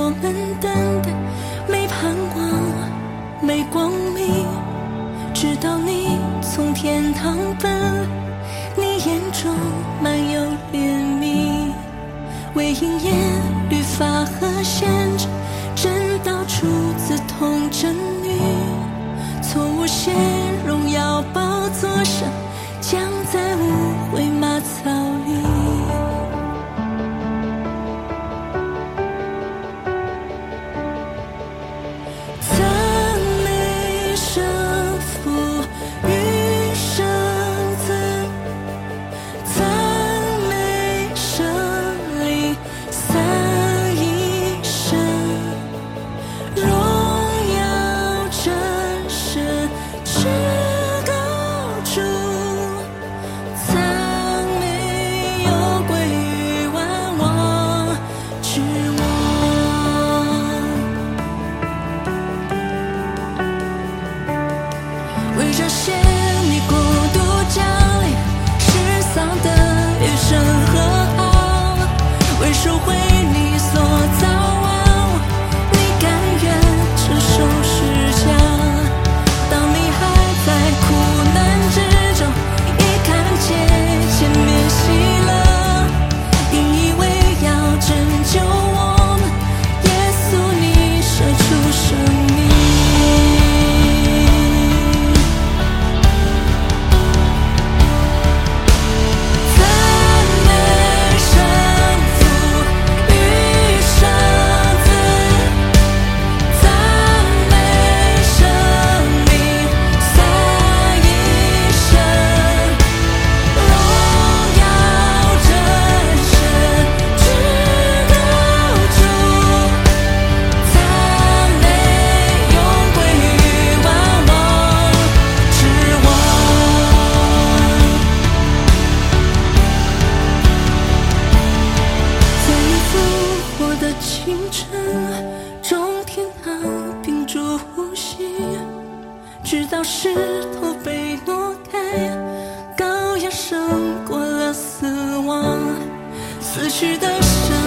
我们等待，没盼望，没光明，直到你从天堂奔来，你眼中满有怜悯，为应验律法和先知，真道出自童真女，从无限荣耀宝座上，将在无悔马槽里。赞美圣父与圣子，赞美圣灵三一神，荣耀真神至高主，赞美又归于万王之王。为这些你国度降临，世上的余生和好，为收回你所造万物，你甘愿承受十架。当你还在苦难之中，一看见前面喜乐，引以为要拯救我们，耶稣你舍出生命。赞美圣父与圣子，赞美圣灵三一神，荣耀真神至高主，赞美永归于万王之王。在你复活的清晨，众天堂屏住呼吸，直到石头被挪开，羔羊胜过了死亡，死去的生